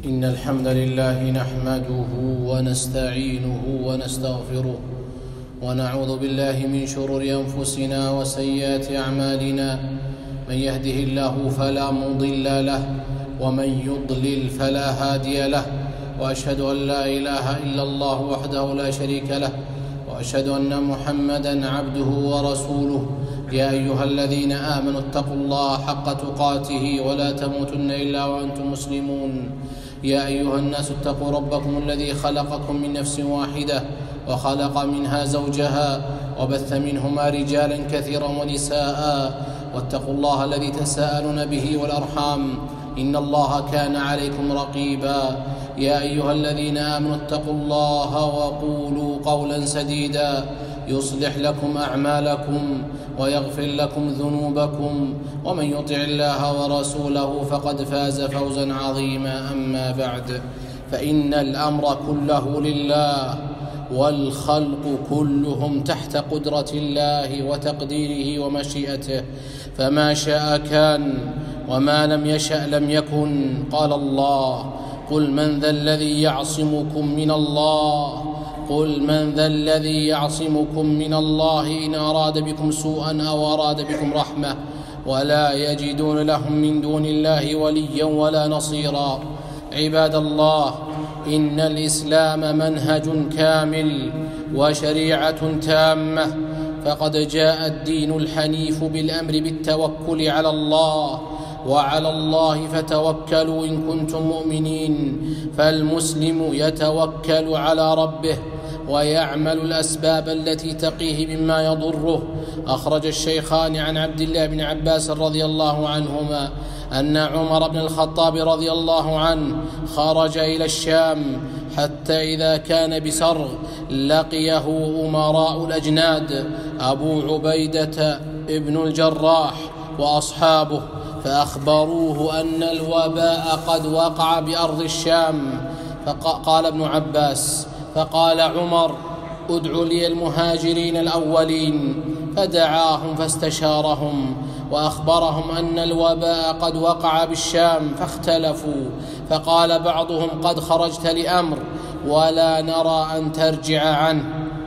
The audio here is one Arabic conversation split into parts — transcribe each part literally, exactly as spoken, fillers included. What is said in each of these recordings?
إن الحمد لله نحمده ونستعينه ونستغفره ونعوذ بالله من شرور أنفسنا وسيئات أعمالنا. من يهده الله فلا مضل له ومن يضلل فلا هادي له، وأشهد أن لا إله إلا الله وحده لا شريك له، وأشهد أن محمدًا عبده ورسوله. يا أيها الذين آمنوا اتقوا الله حق تقاته ولا تموتن إلا وأنتم مسلمون. يا أيها الناس اتقوا ربكم الذي خلقكم من نفس واحدة وخلق منها زوجها وبث منهما رجالا كثيرا ونساء، واتقوا الله الذي تساءلون به والأرحام إن الله كان عليكم رقيبا. يا أيها الذين آمنوا اتقوا الله وقولوا قولا سديدا يصلح لكم أعمالكم ويغفر لكم ذنوبكم، ومن يطع الله ورسوله فقد فاز فوزا عظيما. أما بعد، فإن الأمر كله لله، والخلق كلهم تحت قدرة الله وتقديره ومشيئته، فما شاء كان وما لم يشأ لم يكن. قال الله: قل من ذا الذي يعصمكم من الله قل من ذا الذي يعصمكم من الله إن أراد بكم سوءا أو أراد بكم رحمة، ولا يجدون لهم من دون الله وليا ولا نصيرا. عباد الله، إن الإسلام منهج كامل وشريعة تامة، فقد جاء الدين الحنيف بالأمر بالتوكل على الله، وعلى الله فتوكلوا إن كنتم مؤمنين. فالمسلم يتوكل على ربه ويعمل الأسباب التي تقيه مما يضره. أخرج الشيخان عن عبد الله بن عباس رضي الله عنهما أن عمر بن الخطاب رضي الله عنه خرج إلى الشام، حتى إذا كان بسرغ لقيه أمراء الأجناد أبو عبيدة ابن الجراح وأصحابه، فأخبروه أن الوباء قد وقع بأرض الشام. فقال ابن عباس: فقال عمر: ادع لي المهاجرين الأولين. فدعاهم فاستشارهم وأخبرهم أن الوباء قد وقع بالشام، فاختلفوا، فقال بعضهم: قد خرجت لأمر ولا نرى أن ترجع عنه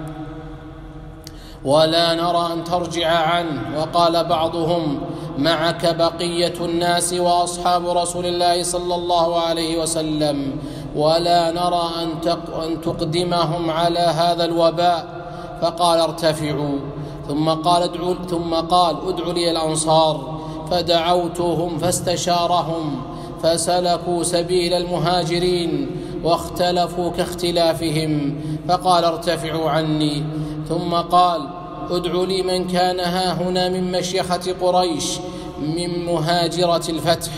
ولا نرى أن ترجع عنه وقال بعضهم: معك بقية الناس وأصحاب رسول الله صلى الله عليه وسلم، ولا نرى أن تقدمهم على هذا الوباء. فقال: ارتفعوا. ثم قال ادعوا ثم قال ادعوا لي الأنصار. فدعوتهم فاستشارهم، فسلكوا سبيل المهاجرين واختلفوا كاختلافهم، فقال: ارتفعوا عني. ثم قال: ادعوا لي من كان هاهنا من مشيخة قريش من مهاجرة الفتح.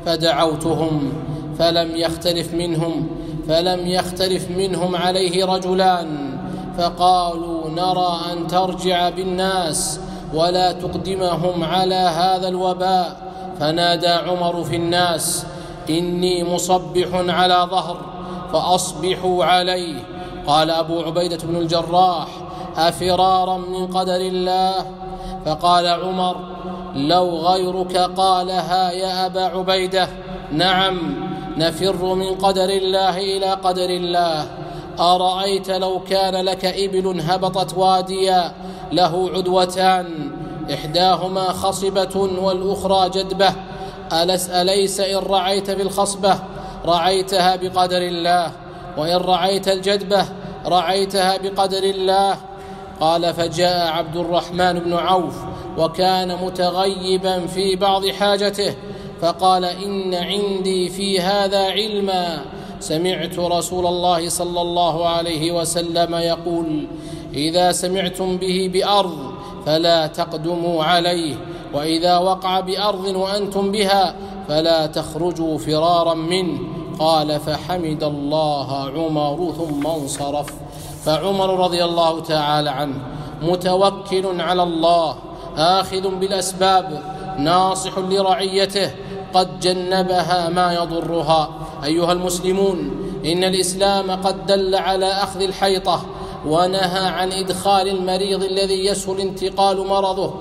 فدعوتهم فلم يختلف منهم فلم يختلف منهم عليه رجلان، فقالوا: نرى أن ترجع بالناس ولا تقدمهم على هذا الوباء. فنادى عمر في الناس: إني مصبح على ظهر فأصبحوا عليه. قال أبو عبيدة بن الجراح: أفرارا من قدر الله؟ فقال عمر: لو غيرك قالها يا أبا عبيدة نعم، نفر من قدر الله إلى قدر الله. أرأيت لو كان لك إبل هبطت واديا له عدوتان، إحداهما خصبة والأخرى جدبة، ألس أليس إن رعيت بالخصبة رعيتها بقدر الله، وإن رعيت الجدبة رعيتها بقدر الله؟ قال: فجاء عبد الرحمن بن عوف وكان متغيبا في بعض حاجته، فقال: إن عندي في هذا علما، سمعت رسول الله صلى الله عليه وسلم يقول: إذا سمعتم به بأرض فلا تقدموا عليه، وإذا وقع بأرض وأنتم بها فلا تخرجوا فرارا منه. قال: فحمد الله عمر ثم انصرف. فعمر رضي الله تعالى عنه متوكل على الله، آخذ بالأسباب، ناصح لرعيته، قد جنبها ما يضرها. أيها المسلمون، إن الإسلام قد دل على أخذ الحيطة، ونهى عن إدخال المريض الذي يسهل انتقال مرضه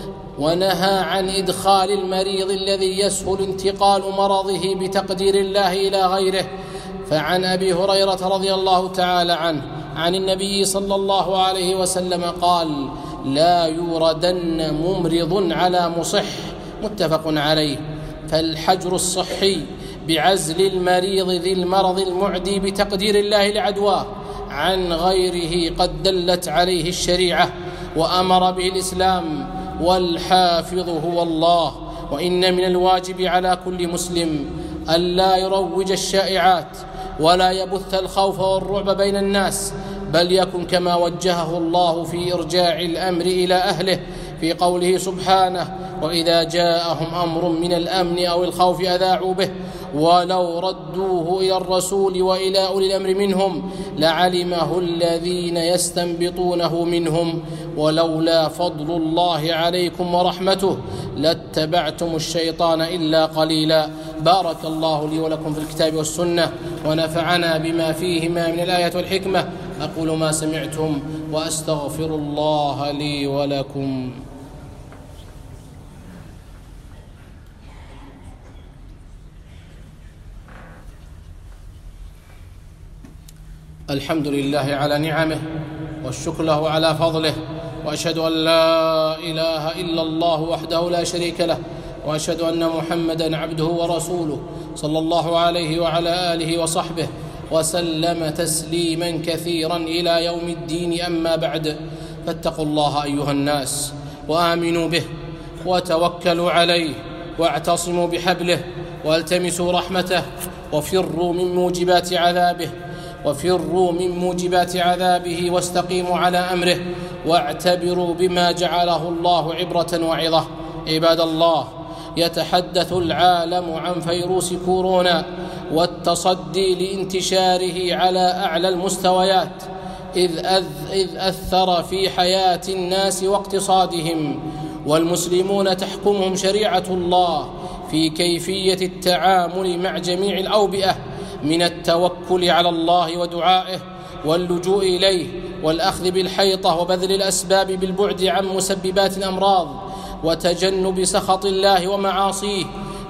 ونهى عن إدخال المريض الذي يسهل انتقال مرضه بتقدير الله إلى غيره. فعن أبي هريرة رضي الله تعالى عنه عن النبي صلى الله عليه وسلم قال: لا يوردن ممرض على مصح، متفق عليه. فالحجر الصحي بعزل المريض ذي المرض المعدي بتقدير الله لعدواه عن غيره قد دلت عليه الشريعة وأمر به الإسلام، والحافظ هو الله. وإن من الواجب على كل مسلم ألا يروج الشائعات ولا يبث الخوف والرعب بين الناس، بل يكن كما وجهه الله في إرجاع الأمر إلى أهله في قوله سبحانه: وإذا جاءهم أمر من الأمن أو الخوف أذاعوا به ولو ردوه إلى الرسول وإلى أولي الأمر منهم لعلمه الذين يستنبطونه منهم ولولا فضل الله عليكم ورحمته لاتبعتم الشيطان إلا قليلا. بارك الله لي ولكم في الكتاب والسنة، ونفعنا بما فيهما من الآية والحكمة. أقول ما سمعتم وأستغفر الله لي ولكم. الحمد لله على نعمه، والشكر له على فضله، وأشهد أن لا إله إلا الله وحده لا شريك له، وأشهد أن محمدًا عبده ورسوله صلى الله عليه وعلى آله وصحبه وسلم تسليمًا كثيرًا إلى يوم الدين. أما بعد، فاتقوا الله أيها الناس، وآمنوا به، وتوكلوا عليه، واعتصموا بحبله، والتمسوا رحمته، وفروا من موجبات عذابه وفروا من موجبات عذابه واستقيموا على أمره، واعتبروا بما جعله الله عبرة وعظة. عباد الله، يتحدث العالم عن فيروس كورونا والتصدي لانتشاره على أعلى المستويات، إذ, أذ إذ أثر في حياة الناس واقتصادهم، والمسلمون تحكمهم شريعة الله في كيفية التعامل مع جميع الأوبئة، من التوكل على الله ودعائه واللجوء إليه، والأخذ بالحيطة وبذل الأسباب بالبعد عن مسببات الأمراض وتجنب سخط الله ومعاصيه،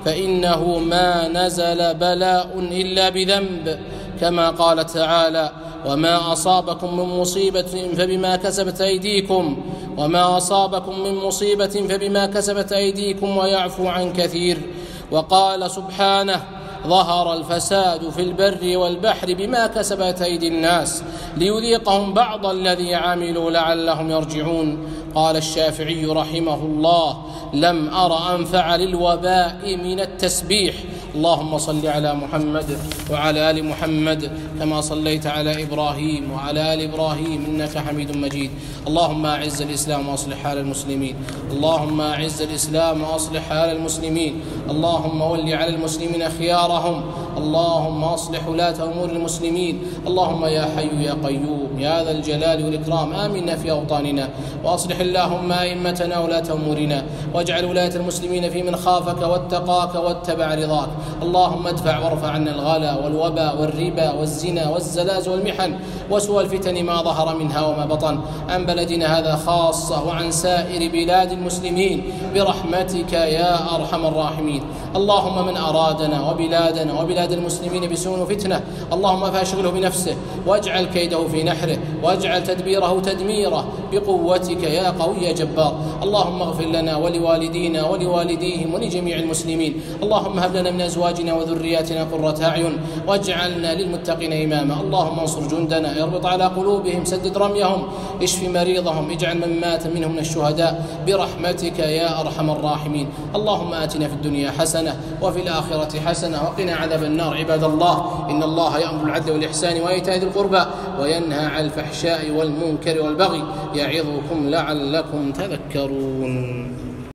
فإنه ما نزل بلاء إلا بذنب، كما قال تعالى: وما أصابكم من مصيبة فبما كسبت أيديكم وما أصابكم من مصيبة فبما كسبت أيديكم ويعفو عن كثير. وقال سبحانه: ظهر الفساد في البر والبحر بما كسبت أيدي الناس ليذيقهم بعض الذي عملوا لعلهم يرجعون. قال الشافعي رحمه الله: لم أر أنفع للوباء من التسبيح. اللهم صل على محمد وعلى آل محمد كما صليت على إبراهيم وعلى آل إبراهيم إنك حميد مجيد. اللهم أعز الإسلام وأصلح حال المسلمين اللهم أعز الإسلام وأصلح حال المسلمين اللهم ول على المسلمين خيارهم اللهم أصلح ولاة أمور المسلمين. اللهم يا حي يا قيوم يا ذا الجلال والإكرام آمنا في أوطاننا، وأصلح اللهم أئمتنا ولاة أمورنا، واجعل ولاة المسلمين في من خافك واتقاك واتبع رضاك. اللهم ادفع وارفع عنا الغلا والوباء والربا والزنا والزلازل والمحن وسوء الفتن ما ظهر منها وما بطن، عن بلدنا هذا خاصة وعن سائر بلاد المسلمين برحمتك يا أرحم الراحمين. اللهم من أرادنا وبلادنا وبلاد المسلمين بسوء وفتنة اللهم فاشغله بنفسه واجعل كيده في نحره واجعل تدبيره تدميره بقوتك يا قوي يا جبار. اللهم اغفر لنا ولوالدينا ولوالديهم ولجميع المسلمين. اللهم هب لنا من أزواجنا وذرياتنا قرة أعين واجعلنا للمتقين إماما. اللهم انصر جندنا اربط على قلوبهم سدد رميهم اشف مريضهم اجعل من مات منهم من الشهداء برحمتك يا أرحم الراحمين. اللهم آتنا في الدنيا حسنة وفي الآخرة حسنة وقنا عذاب النار. عباد الله، إن الله يأمر بالعدل والإحسان وإيتاء ذي القربى وينهى عن الفحشاء والمنكر والبغي يعظكم لعلكم تذكرون.